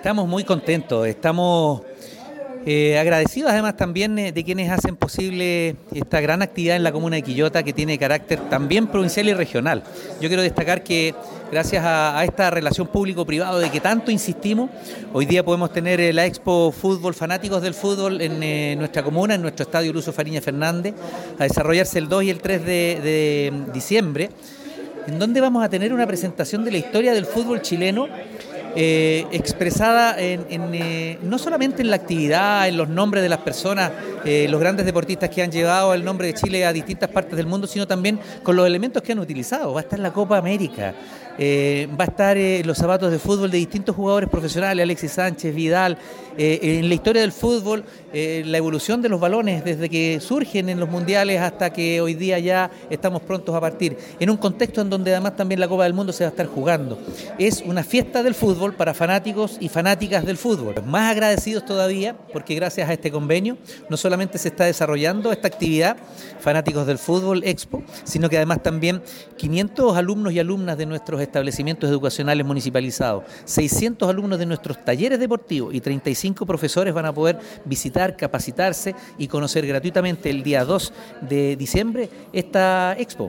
Estamos muy contentos, estamos agradecidos además también de quienes hacen posible esta gran actividad en la comuna de Quillota que tiene carácter también provincial y regional. Yo quiero destacar que gracias a esta relación público-privado de que tanto insistimos, hoy día podemos tener la Expo Fútbol, fanáticos del fútbol en nuestra comuna, en nuestro estadio Lucio Fariña Fernández, a desarrollarse el 2 y el 3 de diciembre, en donde vamos a tener una presentación de la historia del fútbol chileno expresada no solamente en la actividad, en los nombres de las personas, los grandes deportistas que han llevado el nombre de Chile a distintas partes del mundo, sino también con los elementos que han utilizado. Va a estar la Copa América, va a estar los zapatos de fútbol de distintos jugadores profesionales, Alexis Sánchez, Vidal, en la historia del fútbol, la evolución de los balones desde que surgen en los mundiales hasta que hoy día ya estamos prontos a partir, en un contexto en donde además también la Copa del Mundo se va a estar jugando. Es una fiesta del fútbol para fanáticos y fanáticas del fútbol. Más agradecidos todavía porque gracias a este convenio no solamente se está desarrollando esta actividad Fanáticos del Fútbol Expo, sino que además también 500 alumnos y alumnas de nuestros establecimientos educacionales municipalizados, 600 alumnos de nuestros talleres deportivos y 35 profesores van a poder visitar, capacitarse y conocer gratuitamente el día 2 de diciembre esta expo.